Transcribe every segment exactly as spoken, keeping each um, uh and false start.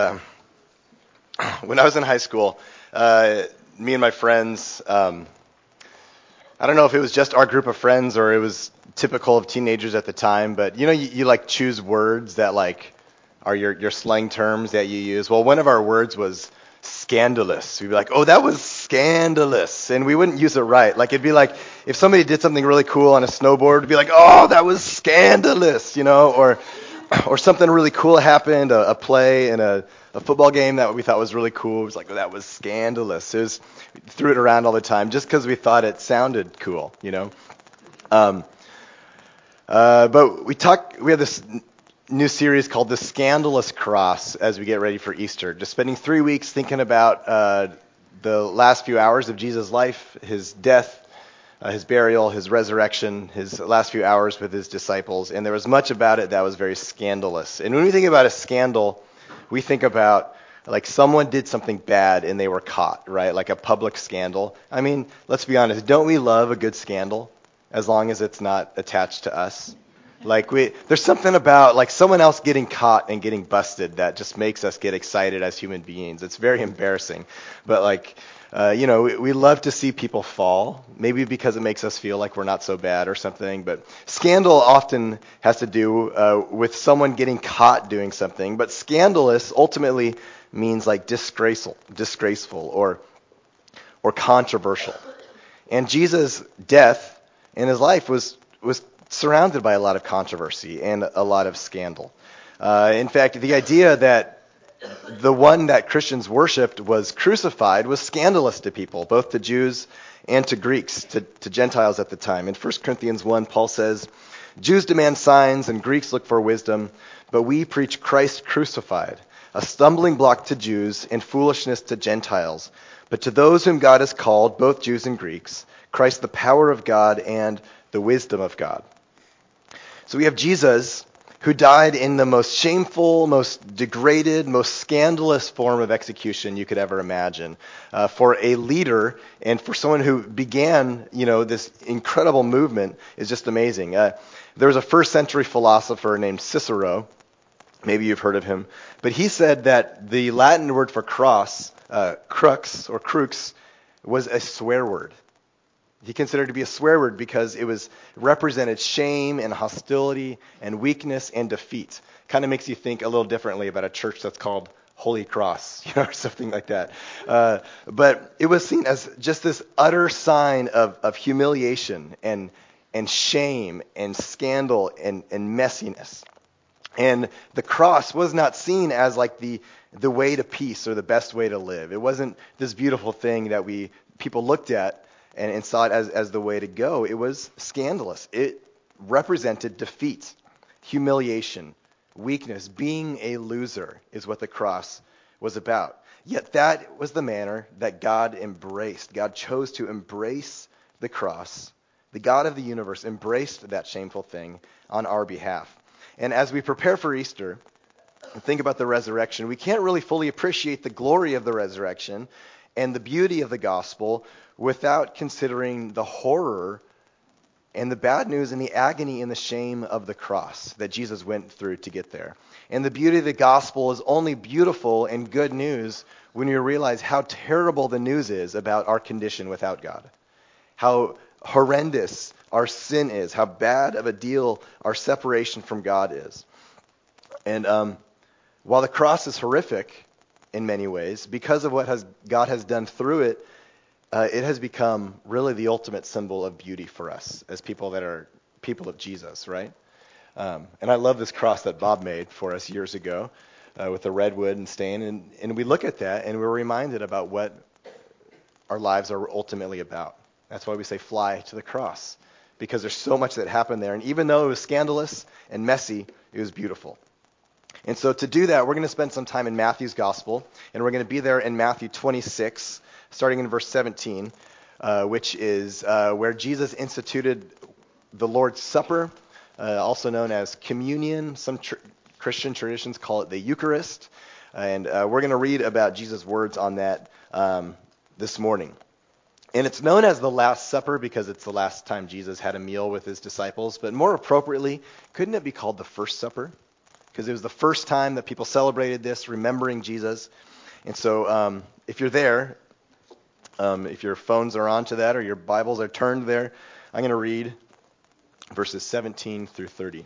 Um, when I was in high school, uh, me and my friends, um, I don't know if it was just our group of friends or it was typical of teenagers at the time, but you know, you, you like choose words that like are your, your slang terms that you use. Well, one of our words was scandalous. We'd be like, oh, that was scandalous. And we wouldn't use it right. Like it'd be like if somebody did something really cool on a snowboard, it'd be like, oh, that was scandalous, you know, or or something really cool happened, a, a play in a, a football game that we thought was really cool. It was like, oh, that was scandalous. It was, we threw it around all the time just because we thought it sounded cool, you know. Um, uh, but we talk. We have this n- new series called The Scandalous Cross as we get ready for Easter. Just spending three weeks thinking about uh, the last few hours of Jesus' life, his death, Uh, his burial, his resurrection, his last few hours with his disciples, and there was much about it that was very scandalous. And when we think about a scandal, we think about like someone did something bad and they were caught, right? Like a public scandal. I mean, let's be honest, don't we love a good scandal as long as it's not attached to us? Like we, there's something about like someone else getting caught and getting busted that just makes us get excited as human beings. It's very embarrassing, but like, uh, you know, we, we love to see people fall, maybe because it makes us feel like we're not so bad or something. But scandal often has to do uh, with someone getting caught doing something. But scandalous ultimately means like disgraceful, disgraceful or or controversial. And Jesus' death in his life was was surrounded by a lot of controversy and a lot of scandal. Uh, in fact, the idea that the one that Christians worshipped was crucified was scandalous to people, both to Jews and to Greeks, to, to Gentiles at the time. In First Corinthians one, Paul says, Jews demand signs and Greeks look for wisdom, but we preach Christ crucified, a stumbling block to Jews and foolishness to Gentiles. But to those whom God has called, both Jews and Greeks, Christ the power of God and the wisdom of God. So we have Jesus, who died in the most shameful, most degraded, most scandalous form of execution you could ever imagine. Uh, for a leader and for someone who began, you know, this incredible movement is just amazing. Uh, there was a first century philosopher named Cicero. Maybe you've heard of him. But he said that the Latin word for cross, uh, crux or crux, was a swear word. He considered it to be a swear word because it was represented shame and hostility and weakness and defeat. Kind of makes you think a little differently about a church that's called Holy Cross, you know, or something like that. Uh, but it was seen as just this utter sign of, of humiliation and and shame and scandal and, and messiness. And the cross was not seen as like the the way to peace or the best way to live. It wasn't this beautiful thing that we people looked at and, and saw it as, as the way to go. It was scandalous. It represented defeat, humiliation, weakness. Being a loser is what the cross was about. Yet that was the manner that God embraced. God chose to embrace the cross. The God of the universe embraced that shameful thing on our behalf. And as we prepare for Easter and think about the resurrection, we can't really fully appreciate the glory of the resurrection and the beauty of the gospel without considering the horror and the bad news and the agony and the shame of the cross that Jesus went through to get there. And the beauty of the gospel is only beautiful and good news when you realize how terrible the news is about our condition without God. How horrendous our sin is, how bad of a deal our separation from God is. And um, while the cross is horrific in many ways, because of what has God has done through it, uh, it has become really the ultimate symbol of beauty for us as people that are people of Jesus, right? Um, and I love this cross that Bob made for us years ago uh, with the redwood and stain. And, and we look at that and we're reminded about what our lives are ultimately about. That's why we say fly to the cross, because there's so much that happened there. And even though it was scandalous and messy, it was beautiful. And so to do that, we're going to spend some time in Matthew's gospel, and we're going to be there in Matthew twenty-six, starting in verse seventeen, uh, which is uh, where Jesus instituted the Lord's Supper, uh, also known as communion. Some tr- Christian traditions call it the Eucharist. And uh, we're going to read about Jesus' words on that um, this morning. And it's known as the Last Supper because it's the last time Jesus had a meal with his disciples. But more appropriately, couldn't it be called the First Supper? because it was the first time that people celebrated this, remembering Jesus. And so um, if you're there, um, if your phones are onto that or your Bibles are turned there, I'm going to read verses seventeen through thirty.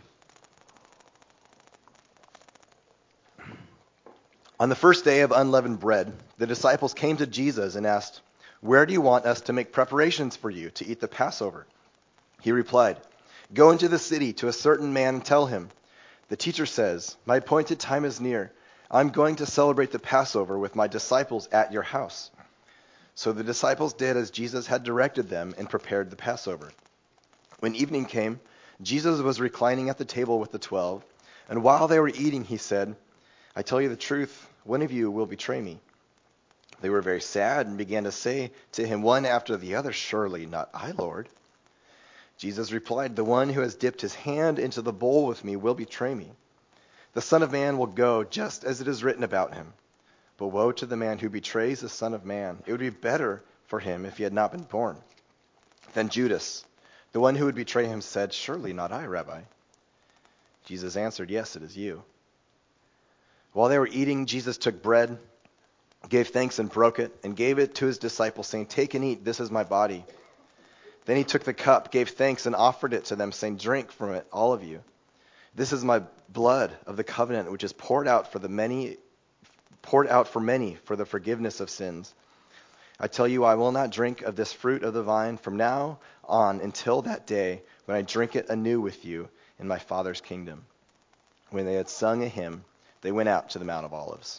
On the first day of unleavened bread, the disciples came to Jesus and asked, "Where do you want us to make preparations for you to eat the Passover?" He replied, "Go into the city to a certain man and tell him, 'The teacher says, my appointed time is near. I'm going to celebrate the Passover with my disciples at your house.'" So the disciples did as Jesus had directed them and prepared the Passover. When evening came, Jesus was reclining at the table with the twelve, and while they were eating, he said, "I tell you the truth, one of you will betray me." They were very sad and began to say to him one after the other, "Surely not I, Lord." Jesus replied, "The one who has dipped his hand into the bowl with me will betray me. The Son of Man will go just as it is written about him. But woe to the man who betrays the Son of Man. It would be better for him if he had not been born." Then Judas, the one who would betray him, said, "Surely not I, Rabbi." Jesus answered, "Yes, it is you." While they were eating, Jesus took bread, gave thanks and broke it, and gave it to his disciples, saying, "Take and eat, this is my body." Then he took the cup, gave thanks, and offered it to them, saying, "Drink from it, all of you. This is my blood of the covenant, which is poured out for the many, poured out for many for the forgiveness of sins. I tell you, I will not drink of this fruit of the vine from now on until that day when I drink it anew with you in my Father's kingdom." When they had sung a hymn, they went out to the Mount of Olives.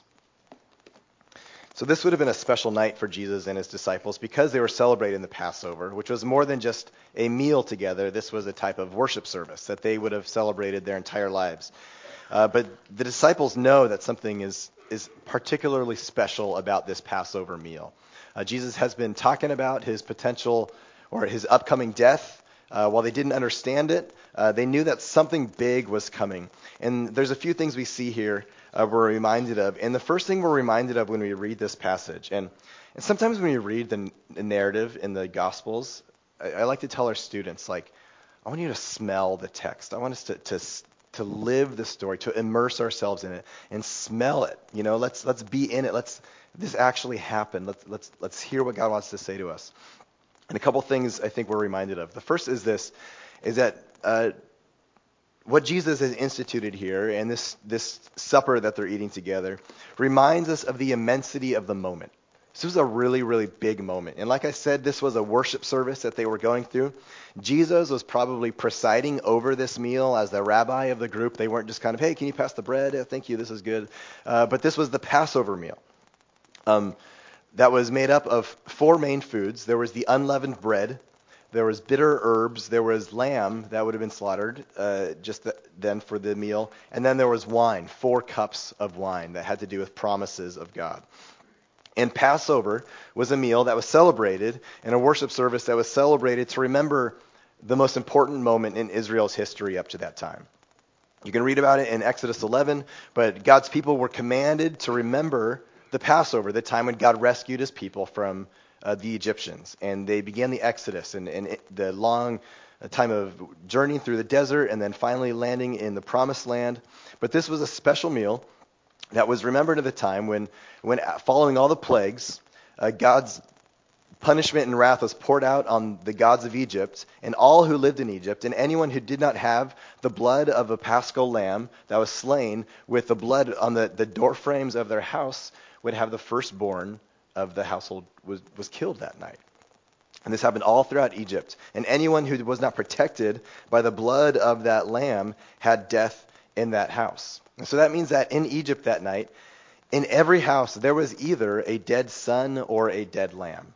So this would have been a special night for Jesus and his disciples because they were celebrating the Passover, which was more than just a meal together. This was a type of worship service that they would have celebrated their entire lives. Uh, but the disciples know that something is, is particularly special about this Passover meal. Uh, Jesus has been talking about his potential or his upcoming death. Uh, while they didn't understand it, uh, they knew that something big was coming. And there's a few things we see here uh, we're reminded of. And the first thing we're reminded of when we read this passage, and, and sometimes when you read the, the narrative in the Gospels, I, I like to tell our students, like, I want you to smell the text. I want us to, to to live the story, to immerse ourselves in it and smell it. You know, let's let's be in it. Let's this actually happen. Let's let's let's hear what God wants to say to us. And a couple things I think we're reminded of. The first is this, is that uh, what Jesus has instituted here and this, this supper that they're eating together reminds us of the immensity of the moment. This was a really, really big moment. And like I said, this was a worship service that they were going through. Jesus was probably presiding over this meal as the rabbi of the group. They weren't just kind of, "Hey, can you pass the bread? Oh, thank you, this is good." Uh, but this was the Passover meal. Um, that was made up of four main foods. There was the unleavened bread, there was bitter herbs, there was lamb that would have been slaughtered uh, just th- then for the meal, and then there was wine, four cups of wine that had to do with promises of God. And Passover was a meal that was celebrated in a worship service that was celebrated to remember the most important moment in Israel's history up to that time. You can read about it in Exodus eleven, but God's people were commanded to remember the Passover, the time when God rescued his people from uh, the Egyptians. And they began the Exodus and, and it, the long uh, time of journeying through the desert and then finally landing in the Promised Land. But this was a special meal that was remembered at the time when, when following all the plagues, uh, God's punishment and wrath was poured out on the gods of Egypt and all who lived in Egypt, and anyone who did not have the blood of a paschal lamb that was slain with the blood on the, the door frames of their house would have the firstborn of the household was, was killed that night. And this happened all throughout Egypt. And anyone who was not protected by the blood of that lamb had death in that house. And so that means that in Egypt that night, in every house, there was either a dead son or a dead lamb.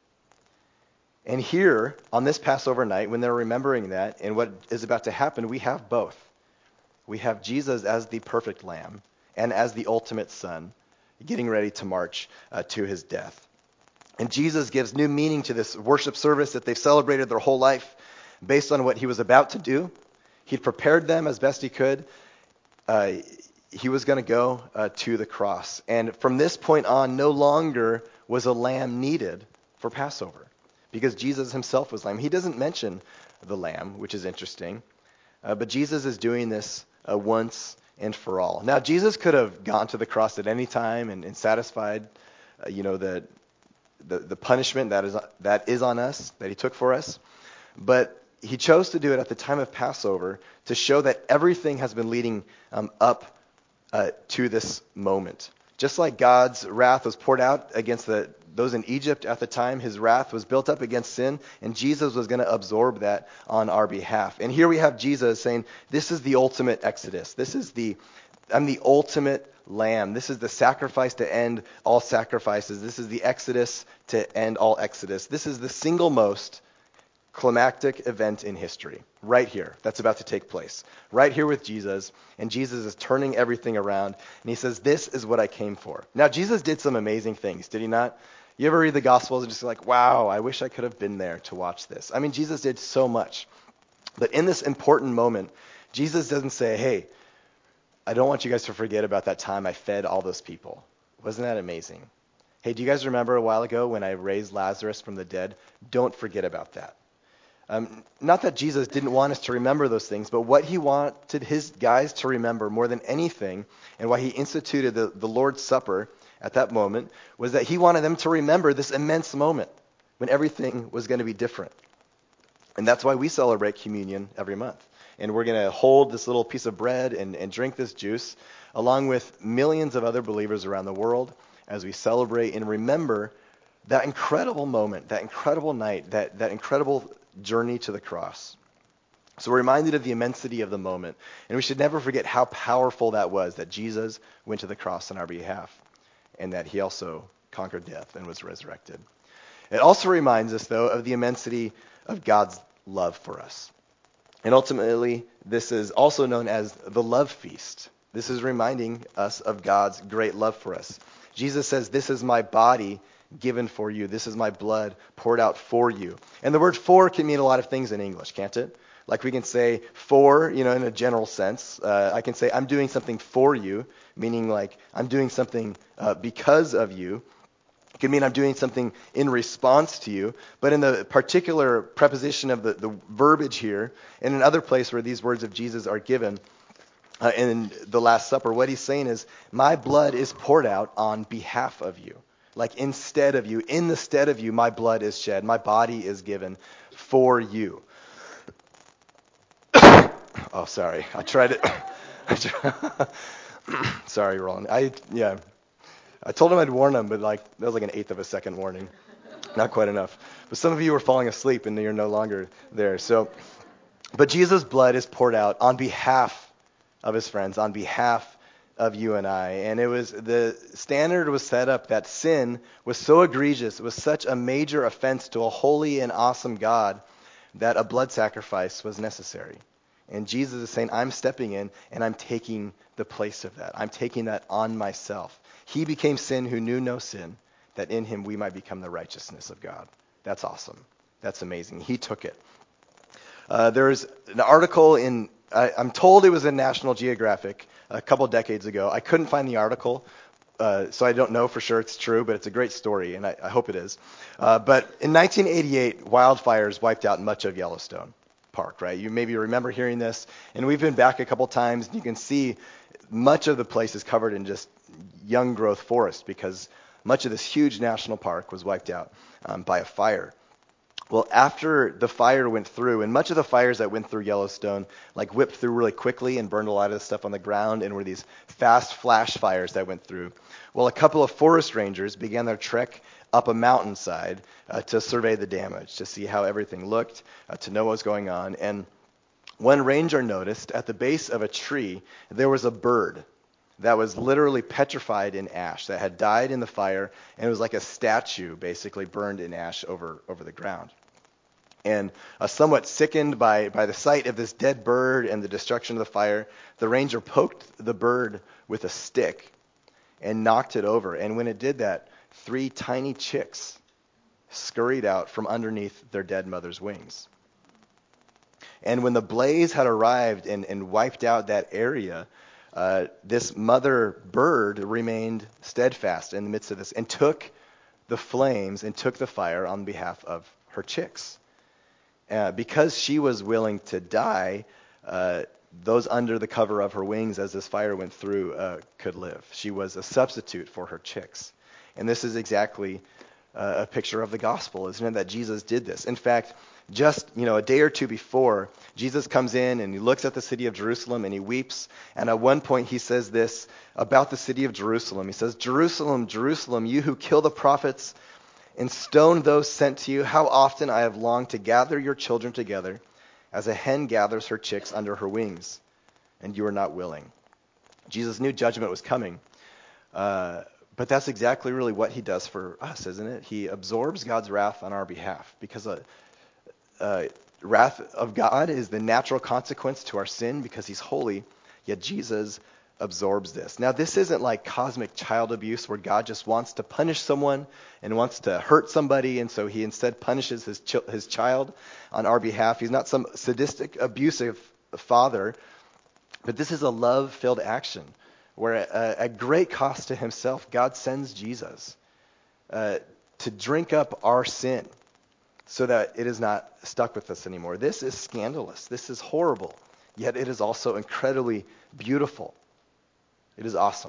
And here, on this Passover night, when they're remembering that and what is about to happen, we have both. We have Jesus as the perfect lamb and as the ultimate son, getting ready to march uh, to his death. And Jesus gives new meaning to this worship service that they've celebrated their whole life based on what he was about to do. He'd prepared them as best he could. Uh, he was going to go uh, to the cross. And from this point on, no longer was a lamb needed for Passover, because Jesus himself was lamb. He doesn't mention the lamb, which is interesting. Uh, but Jesus is doing this uh, once and for all. Now, Jesus could have gone to the cross at any time and, and satisfied, uh, you know, the, the the punishment that is that is on us, that he took for us. But he chose to do it at the time of Passover to show that everything has been leading um, up uh, to this moment. Just like God's wrath was poured out against the those in Egypt at the time, his wrath was built up against sin, and Jesus was going to absorb that on our behalf. And here we have Jesus saying, this is the ultimate exodus. This is the, I'm the ultimate lamb. This is the sacrifice to end all sacrifices. This is the exodus to end all exodus. This is the single most climactic event in history, right here, that's about to take place, right here with Jesus, and Jesus is turning everything around, and he says, this is what I came for. Now, Jesus did some amazing things, did he not? You ever read the Gospels and just like, wow, I wish I could have been there to watch this. I mean, Jesus did so much, but in this important moment, Jesus doesn't say, hey, I don't want you guys to forget about that time I fed all those people. Wasn't that amazing? Hey, do you guys remember a while ago when I raised Lazarus from the dead? Don't forget about that. Um, not that Jesus didn't want us to remember those things, but what he wanted his guys to remember more than anything, and why he instituted the, the Lord's Supper at that moment, was that he wanted them to remember this immense moment when everything was going to be different. And that's why we celebrate communion every month. And we're going to hold this little piece of bread and, and drink this juice, along with millions of other believers around the world, as we celebrate and remember that incredible moment, that incredible night, that, that incredible journey to the cross. So we're reminded of the immensity of the moment, and we should never forget how powerful that was, that Jesus went to the cross on our behalf, and that he also conquered death and was resurrected. It also reminds us, though, of the immensity of God's love for us. And ultimately, this is also known as the love feast. This is reminding us of God's great love for us. Jesus says, this is my body given for you. This is my blood poured out for you. And the word for can mean a lot of things in English, can't it? Like we can say for, you know, in a general sense. Uh, I can say I'm doing something for you, meaning like I'm doing something uh, because of you. It can mean I'm doing something in response to you. But in the particular preposition of the, the verbiage here, and in other place where these words of Jesus are given, uh, in the Last Supper, what he's saying is, my blood is poured out on behalf of you. Like instead of you, in the stead of you, my blood is shed. My body is given for you. Oh, sorry. I tried it. Sorry, Roland. I, yeah. I told him I'd warn him, but like that was like an eighth of a second warning. Not quite enough. But some of you were falling asleep and you're no longer there. So, but Jesus' blood is poured out on behalf of his friends, on behalf of you and I. And it was, the standard was set up that sin was so egregious, it was such a major offense to a holy and awesome God, that a blood sacrifice was necessary. And Jesus is saying, I'm stepping in and I'm taking the place of that. I'm taking that on myself. He became sin who knew no sin, that in him we might become the righteousness of God. That's awesome. That's amazing. He took it. Uh, there's an article in, I, I'm told it was in National Geographic a couple decades ago. I couldn't find the article, uh, so I don't know for sure it's true, but it's a great story, and I, I hope it is. Uh, but in nineteen eighty-eight, wildfires wiped out much of Yellowstone Park, right? You maybe remember hearing this, and we've been back a couple times, and you can see much of the place is covered in just young growth forest because much of this huge national park was wiped out um, by a fire. Well, after the fire went through, and much of the fires that went through Yellowstone, like whipped through really quickly and burned a lot of the stuff on the ground, and were these fast flash fires that went through. Well, a couple of forest rangers began their trek up a mountainside uh, to survey the damage, to see how everything looked, uh, to know what was going on. And one ranger noticed at the base of a tree there was a bird that was literally petrified in ash, that had died in the fire, and it was like a statue basically burned in ash over, over the ground. And uh, somewhat sickened by, by the sight of this dead bird and the destruction of the fire, the ranger poked the bird with a stick and knocked it over. And when it did that, three tiny chicks scurried out from underneath their dead mother's wings. And when the blaze had arrived and, and wiped out that area, Uh, this mother bird remained steadfast in the midst of this and took the flames and took the fire on behalf of her chicks. Uh, because she was willing to die, uh, those under the cover of her wings as this fire went through uh, could live. She was a substitute for her chicks. And this is exactly uh, a picture of the gospel, isn't it, that Jesus did this. In fact, just, you know, a day or two before, Jesus comes in and he looks at the city of Jerusalem and he weeps. And at one point he says this about the city of Jerusalem. He says, "Jerusalem, Jerusalem, you who kill the prophets and stone those sent to you, how often I have longed to gather your children together as a hen gathers her chicks under her wings, and you are not willing." Jesus knew judgment was coming. Uh, but that's exactly really what he does for us, isn't it? He absorbs God's wrath on our behalf, because uh, uh, wrath of God is the natural consequence to our sin because he's holy, yet Jesus absorbs this. Now, this isn't like cosmic child abuse where God just wants to punish someone and wants to hurt somebody, and so he instead punishes his ch- his child on our behalf. He's not some sadistic, abusive father, but this is a love-filled action where uh, at great cost to himself, God sends Jesus uh, to drink up our sin so that it is not stuck with us anymore. This is scandalous. This is horrible, yet it is also incredibly beautiful. It is awesome.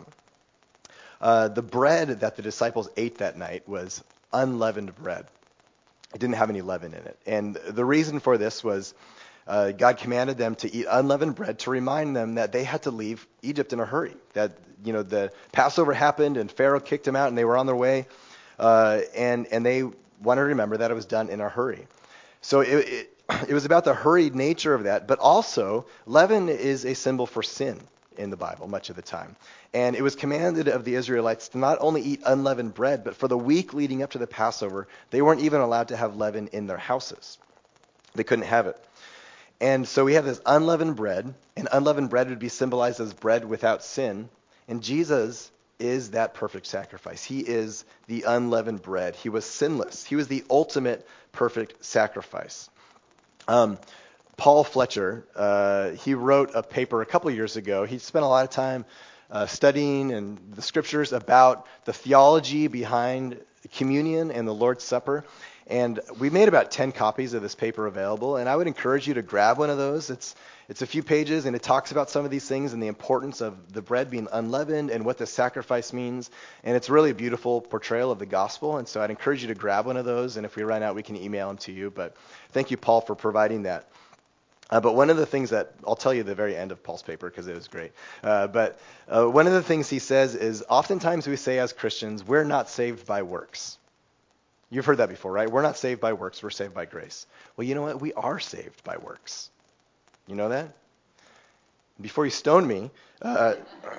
Uh, the bread that the disciples ate that night was unleavened bread. It didn't have any leaven in it. And the reason for this was uh, God commanded them to eat unleavened bread to remind them that they had to leave Egypt in a hurry. That, you know, the Passover happened and Pharaoh kicked them out and they were on their way. Uh, and, and they wanted to remember that it was done in a hurry. So it, it, it was about the hurried nature of that. But also, leaven is a symbol for sin in the Bible much of the time. And it was commanded of the Israelites to not only eat unleavened bread, but for the week leading up to the Passover, they weren't even allowed to have leaven in their houses. They couldn't have it. And so we have this unleavened bread, and unleavened bread would be symbolized as bread without sin. And Jesus is that perfect sacrifice. He is the unleavened bread. He was sinless. He was the ultimate perfect sacrifice. Um, Paul Fletcher, uh, he wrote a paper a couple of years ago. He spent a lot of time uh, studying and the scriptures about the theology behind communion and the Lord's Supper. And we made about ten copies of this paper available, and I would encourage you to grab one of those. It's it's a few pages, and it talks about some of these things and the importance of the bread being unleavened and what the sacrifice means. And it's really a beautiful portrayal of the gospel, and so I'd encourage you to grab one of those, and if we run out, we can email them to you. But thank you, Paul, for providing that. Uh, but one of the things that, I'll tell you the very end of Paul's paper because it was great. Uh, but uh, one of the things he says is oftentimes we say as Christians, we're not saved by works. You've heard that before, right? We're not saved by works, we're saved by grace. Well, you know what? We are saved by works. You know that? Before you stone me, uh,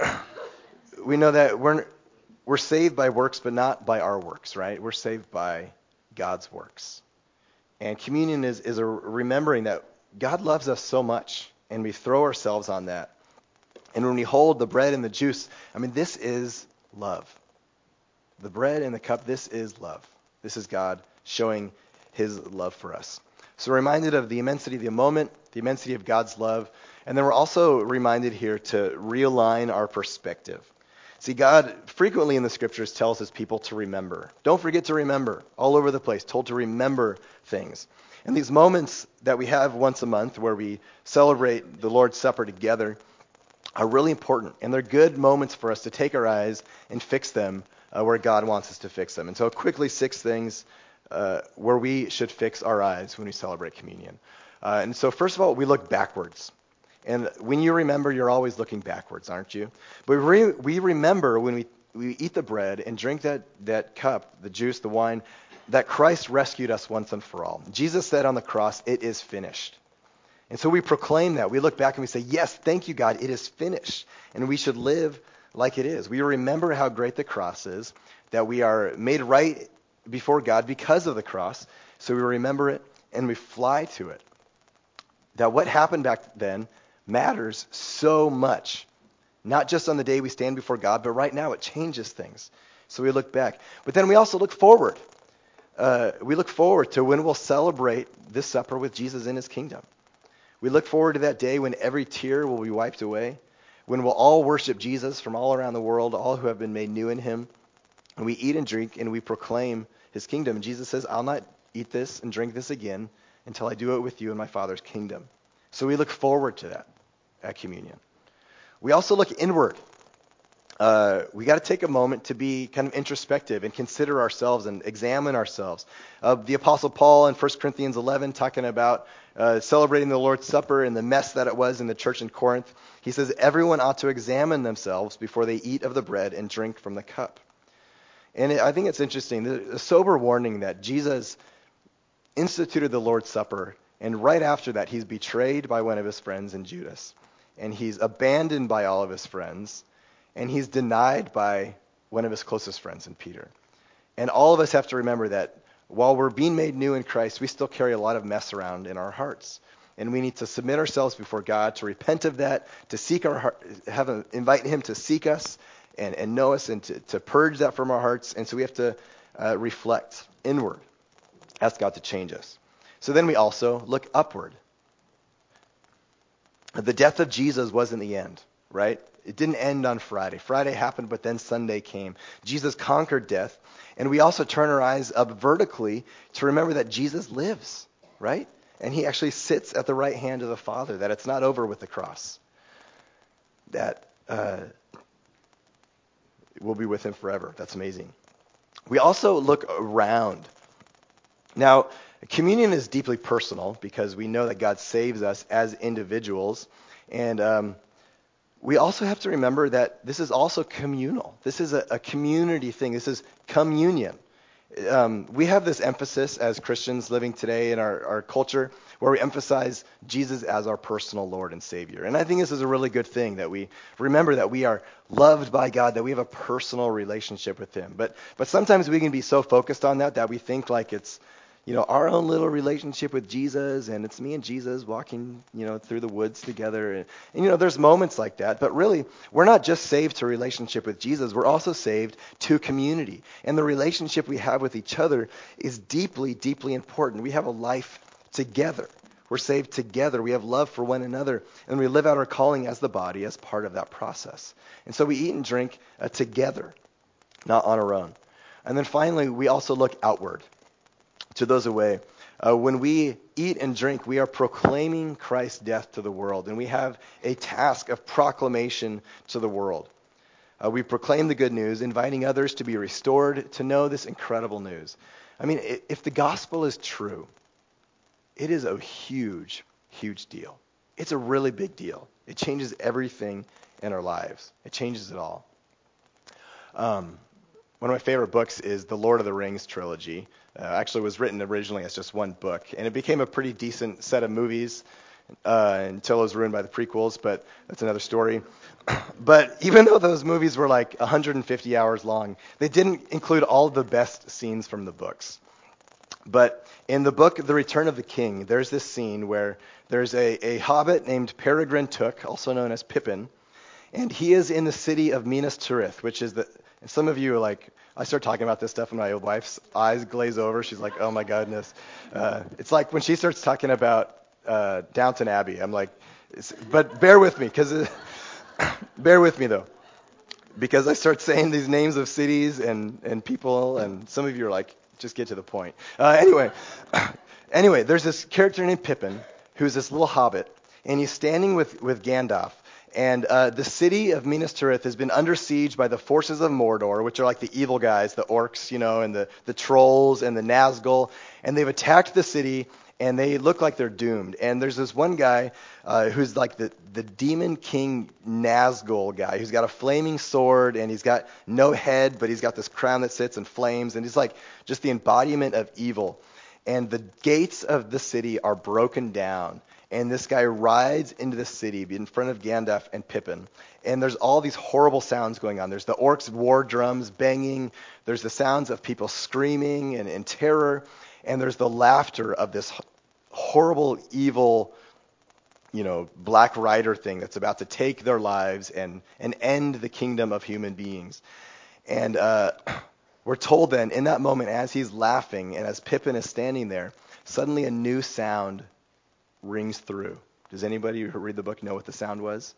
we know that we're we're saved by works, but not by our works, right? We're saved by God's works. And communion is, is a remembering that God loves us so much, and we throw ourselves on that. And when we hold the bread and the juice, I mean, this is love. The bread and the cup, this is love. This is God showing his love for us. So we're reminded of the immensity of the moment, the immensity of God's love, and then we're also reminded here to realign our perspective. See, God frequently in the scriptures tells his people to remember. Don't forget to remember, all over the place, told to remember things. And these moments that we have once a month where we celebrate the Lord's Supper together are really important, and they're good moments for us to take our eyes and fix them Uh, where God wants us to fix them. And so quickly, six things uh, where we should fix our eyes when we celebrate communion. Uh, and so first of all, we look backwards. And when you remember, you're always looking backwards, aren't you? But we, we remember when we, we eat the bread and drink that, that cup, the juice, the wine, that Christ rescued us once and for all. Jesus said on the cross, "It is finished." And so we proclaim that. We look back and we say, yes, thank you, God, it is finished. And we should live like it is. We remember how great the cross is, that we are made right before God because of the cross. So we remember it and we fly to it. That what happened back then matters so much. Not just on the day we stand before God, but right now it changes things. So we look back. But then we also look forward. Uh, we look forward to when we'll celebrate this supper with Jesus in his kingdom. We look forward to that day when every tear will be wiped away, when we'll all worship Jesus from all around the world, all who have been made new in him. And we eat and drink and we proclaim his kingdom. And Jesus says, "I'll not eat this and drink this again until I do it with you in my Father's kingdom." So we look forward to that. at communion. We also look inward. Uh, we got to take a moment to be kind of introspective and consider ourselves and examine ourselves. Uh, the Apostle Paul in First Corinthians eleven, talking about uh, celebrating the Lord's Supper and the mess that it was in the church in Corinth, he says, everyone ought to examine themselves before they eat of the bread and drink from the cup. And it, I think it's interesting, the, the sober warning that Jesus instituted the Lord's Supper, and right after that, he's betrayed by one of his friends in Judas, and he's abandoned by all of his friends, and he's denied by one of his closest friends in Peter. And all of us have to remember that while we're being made new in Christ, we still carry a lot of mess around in our hearts. And we need to submit ourselves before God, to repent of that, to seek our heart, have a, invite him to seek us and, and know us, and to, to purge that from our hearts. And so we have to uh, reflect inward, ask God to change us. So then we also look upward. The death of Jesus wasn't the end, right? It didn't end on Friday. Friday happened, but then Sunday came. Jesus conquered death. And we also turn our eyes up vertically to remember that Jesus lives, right? And he actually sits at the right hand of the Father, that it's not over with the cross. That uh, we'll be with him forever. That's amazing. We also look around. Now, communion is deeply personal because we know that God saves us as individuals. And um, we also have to remember that this is also communal. This is a, a community thing. This is communion. Um, we have this emphasis as Christians living today in our, our culture where we emphasize Jesus as our personal Lord and Savior. And I think this is a really good thing, that we remember that we are loved by God, that we have a personal relationship with him. But but sometimes we can be so focused on that that we think like it's, you know, our own little relationship with Jesus, and it's me and Jesus walking, you know, through the woods together. And, and, you know, there's moments like that. But really, we're not just saved to a relationship with Jesus. We're also saved to community. And the relationship we have with each other is deeply, deeply important. We have a life together. We're saved together. We have love for one another. And we live out our calling as the body as part of that process. And so we eat and drink uh, together, not on our own. And then finally, we also look outward to those away. Uh, when we eat and drink, we are proclaiming Christ's death to the world, and we have a task of proclamation to the world. Uh, we proclaim the good news, inviting others to be restored, to know this incredible news. I mean, if the gospel is true, it is a huge, huge deal. It's a really big deal. It changes everything in our lives. It changes it all. Um, One of my favorite books is the Lord of the Rings trilogy. Uh, actually, it was written originally as just one book, and it became a pretty decent set of movies uh, until it was ruined by the prequels, but that's another story. But even though those movies were like one hundred fifty hours long, they didn't include all the best scenes from the books. But in the book, The Return of the King, there's this scene where there's a, a hobbit named Peregrine Took, also known as Pippin, and he is in the city of Minas Tirith, which is the... And some of you are like, I start talking about this stuff and my wife's eyes glaze over. She's like, oh my goodness. Uh, it's like when she starts talking about uh, Downton Abbey, I'm like, it's, but bear with me, because bear with me though, because I start saying these names of cities and, and people, and some of you are like, just get to the point. Uh, anyway, anyway, there's this character named Pippin, who's this little hobbit, and he's standing with, with Gandalf. And uh, the city of Minas Tirith has been under siege by the forces of Mordor, which are like the evil guys, the orcs, you know, and the, the trolls and the Nazgul. And they've attacked the city, and they look like they're doomed. And there's this one guy uh, who's like the, the demon king Nazgul guy, who's got a flaming sword, and he's got no head, but he's got this crown that sits in flames. And he's like just the embodiment of evil. And the gates of the city are broken down. And this guy rides into the city in front of Gandalf and Pippin. And there's all these horrible sounds going on. There's the orcs' war drums banging. There's the sounds of people screaming and in terror. And there's the laughter of this horrible, evil, you know, Black Rider thing that's about to take their lives and, and end the kingdom of human beings. And uh, we're told then, in that moment, as he's laughing and as Pippin is standing there, suddenly a new sound rings through. Does anybody who read the book know what the sound was?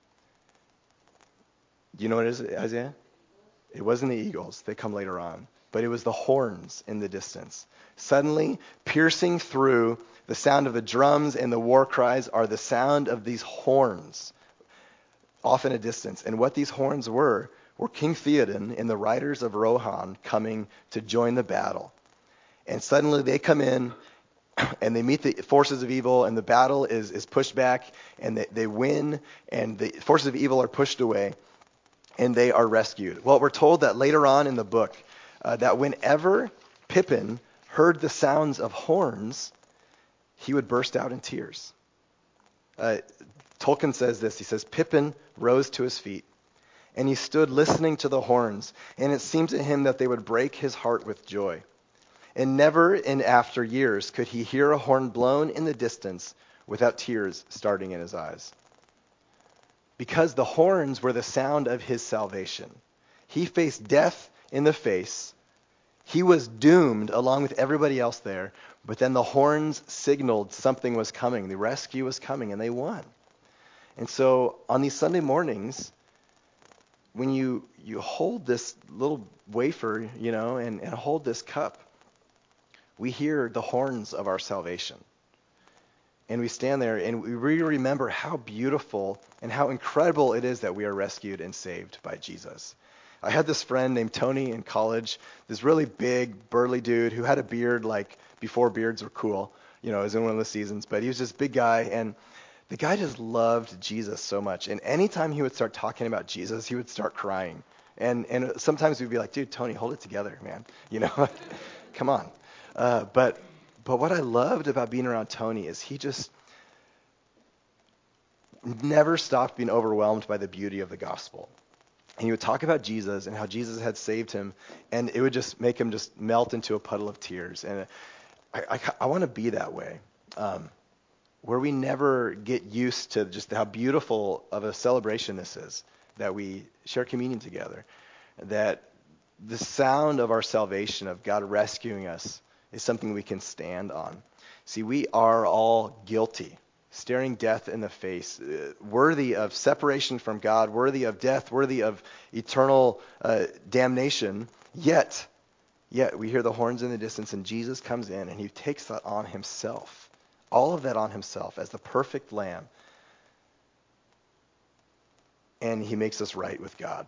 Do you know what it is, Isaiah? It wasn't the eagles. They come later on. but it was the horns in the distance. Suddenly, piercing through the sound of the drums and the war cries are the sound of these horns off in a distance. And what these horns were, were King Theoden and the riders of Rohan coming to join the battle. And suddenly they come in and they meet the forces of evil, and the battle is, is pushed back, and they, they win, and the forces of evil are pushed away, and they are rescued. Well, we're told that later on in the book, uh, that whenever Pippin heard the sounds of horns, he would burst out in tears. Uh, Tolkien says this. He says, Pippin rose to his feet, and he stood listening to the horns, and it seemed to him that they would break his heart with joy. And never in after years could he hear a horn blown in the distance without tears starting in his eyes. Because the horns were the sound of his salvation. He faced death in the face. He was doomed along with everybody else there, but then the horns signaled something was coming. The rescue was coming, and they won. And so on these Sunday mornings, when you, you hold this little wafer, you know, and, and hold this cup, we hear the horns of our salvation. And we stand there and we really remember how beautiful and how incredible it is that we are rescued and saved by Jesus. I had this friend named Tony in college, this really big, burly dude who had a beard like before beards were cool. You know, it was in one of the seasons, but he was this big guy, and the guy just loved Jesus so much. And anytime he would start talking about Jesus, he would start crying. And and sometimes we'd be like, dude, Tony, hold it together, man. You know, come on. Uh, but but what I loved about being around Tony is he just never stopped being overwhelmed by the beauty of the gospel. And he would talk about Jesus and how Jesus had saved him, and it would just make him just melt into a puddle of tears. And I, I, I want to be that way, um, where we never get used to just how beautiful of a celebration this is, that we share communion together, that the sound of our salvation, of God rescuing us, is something we can stand on. See, we are all guilty, staring death in the face, uh, worthy of separation from God, worthy of death, worthy of eternal uh, damnation. Yet, yet we hear the horns in the distance, and Jesus comes in, and he takes that on himself, all of that on himself as the perfect lamb, and he makes us right with God.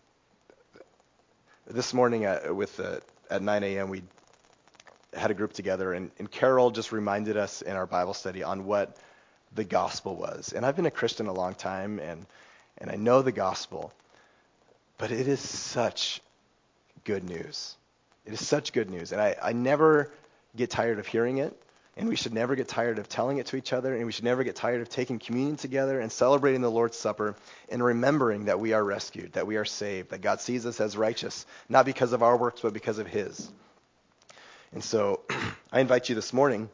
This morning uh, with uh, at nine a.m. we had a group together, and, and Carol just reminded us in our Bible study on what the gospel was. And I've been a Christian a long time, and and I know the gospel, but it is such good news. It is such good news, and I, I never get tired of hearing it, and we should never get tired of telling it to each other, and we should never get tired of taking communion together and celebrating the Lord's Supper and remembering that we are rescued, that we are saved, that God sees us as righteous, not because of our works, but because of his. And so I invite you this morning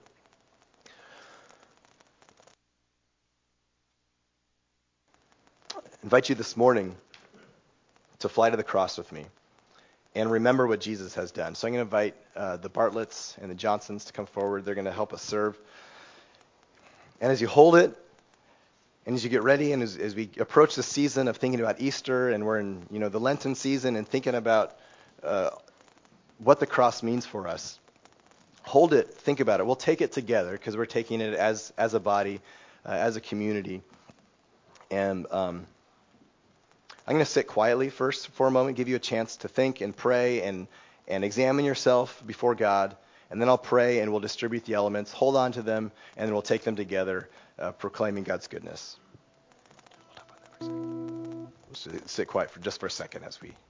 invite you this morning to fly to the cross with me and remember what Jesus has done. So I'm going to invite uh, the Bartletts and the Johnsons to come forward. They're going to help us serve. And as you hold it, and as you get ready, and as, as we approach the season of thinking about Easter, and we're in, you know, the Lenten season, and thinking about uh, what the cross means for us, hold it, think about it. We'll take it together because we're taking it as as a body, uh, as a community. And um, I'm going to sit quietly first for a moment, give you a chance to think and pray and, and examine yourself before God. And then I'll pray, and we'll distribute the elements, hold on to them, and then we'll take them together, uh, proclaiming God's goodness. We'll sit quiet for just for a second as we